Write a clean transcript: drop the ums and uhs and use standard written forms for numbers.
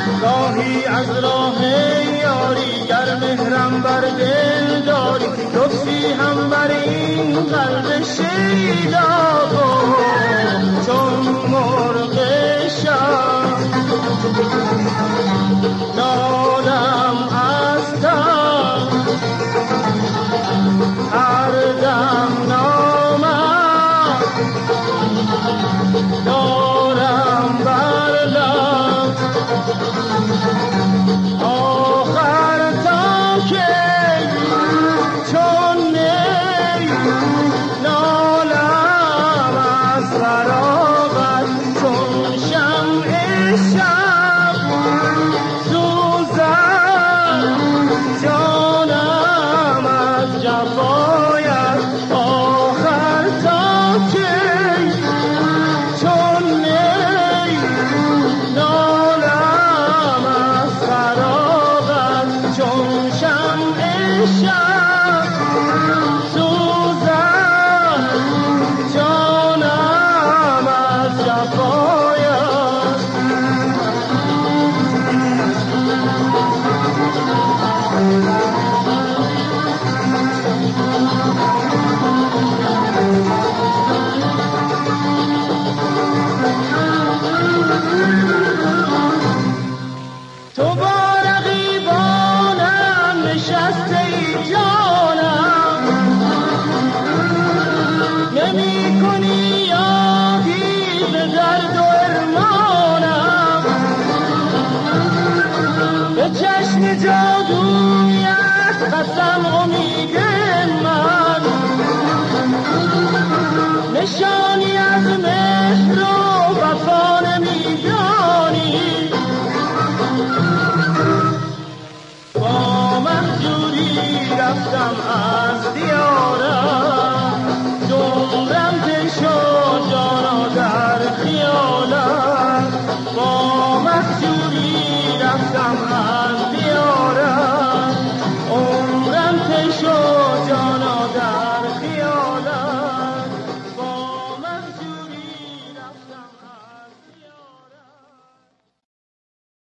گاهی از راه یاری گر مهرم بر دل داری لطفی هم بر این قلب شیدا کن چون مرغ شب نالم از تب هر دم نامم دارم بر لب آخر تا کی چون نی نالم از فراغت چون شمع شب سوزد جانم از جفایت آخر تا کی چون نی نالم از فراغت چون شمع شب سوزد جانم از جفایت تو با رقیبانم نشسته ای جانم نمی کنی یادی به درد و ارمانم به چشم جادویت قسم امید من نشانی از مهر و وفا نمیدانی با مهجوری رفتم از دیارم دورم دل شد جانا در خیالم با مهجوری رفتم از